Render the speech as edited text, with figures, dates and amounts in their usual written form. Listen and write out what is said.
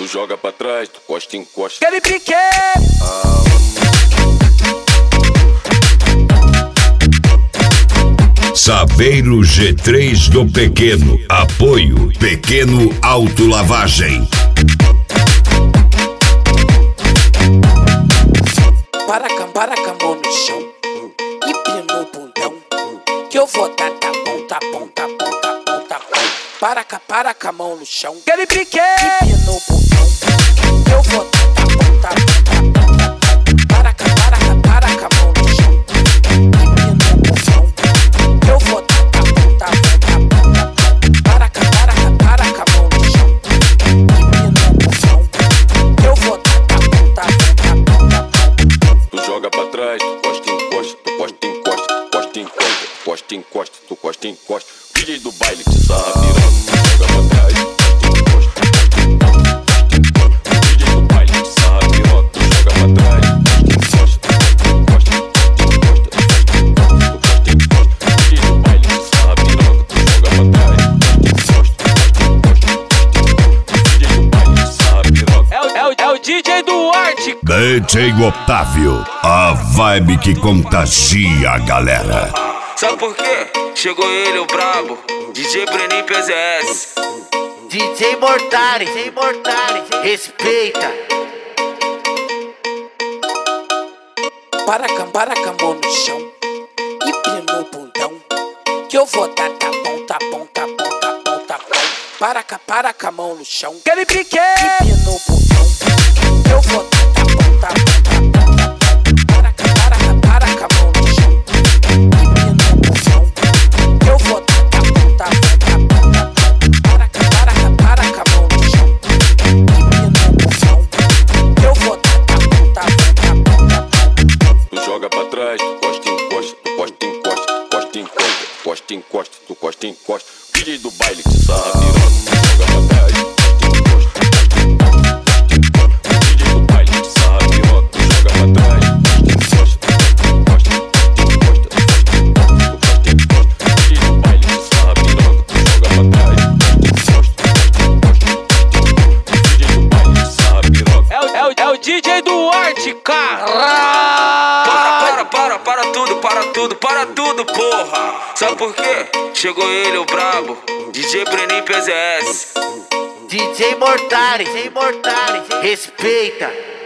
joga pra trás, tu costa e encosta. Aquele pique! Saveiro G3 do Pequeno. Apoio Pequeno Autolavagem. Para com a mão no chão e pino o bundão, que eu vou dar tá bom. Para com a mão no chão, aquele pique! E pino o bundão, que eu vou dar tá bom. Para com a mão no chão e pino o bundão, que eu vou dar tá bom. Para com a mão no chão e pino o bundão, que eu vou dar tá bom. Tu joga pra trás, tu costa e encosta, tu costa e encosta, tu costa e encosta, tu costa e encosta, tu costa e encosta. DJ do baile te sarra piranha, tu joga pra trás, tu costa e encosta, tu costa e encosta. DJ do baile te sarra piranha, tu joga pra trás, tu costa e encosta, tu costa e encosta, tu costa e encosta. DJ do baile te sarra piranha, tu joga pra trás, tu encosta, tu costa e encosta. DJ do baile te sarra piranha. É o DJ do Arte. DJ Otávio, a vibe que contagia a galera. Sabe por quê? Chegou ele, o brabo, DJ Breninho PZS. DJ Mortari, respeita. Para com a mão no chão e pino o bundão, que eu vou dar tá bom. Para com a mão no chão, aquele pique! E pino o bundão, que eu vou dar tá bom. Para com a mão no chão e pino o bundão, que eu vou dar tá bom. Para com a mão no chão e pino o bundão, que eu vou dar tá bom. Tu joga pra trás, tu costa e encosta, tu costa e encosta, tu costa e encosta, tu costa e encosta, tu costa e encosta. DJ do baile te sarra piranha, tu joga pra trás, tu costa e encosta, tu costa e encosta. DJ do baile te sarra piranha, tu joga pra trás, tu encosta, tu costa e encosta, tu costa e encosta. DJ do baile te sarra piranha, tu joga pra trás, tu encosta, tu costa e encosta. DJ do baile te sarra piranha. É o DJ do Arte, caralho! Para tudo, porra. Sabe por quê? Chegou ele, o brabo, DJ Breninho PZS. DJ Mortari, respeita.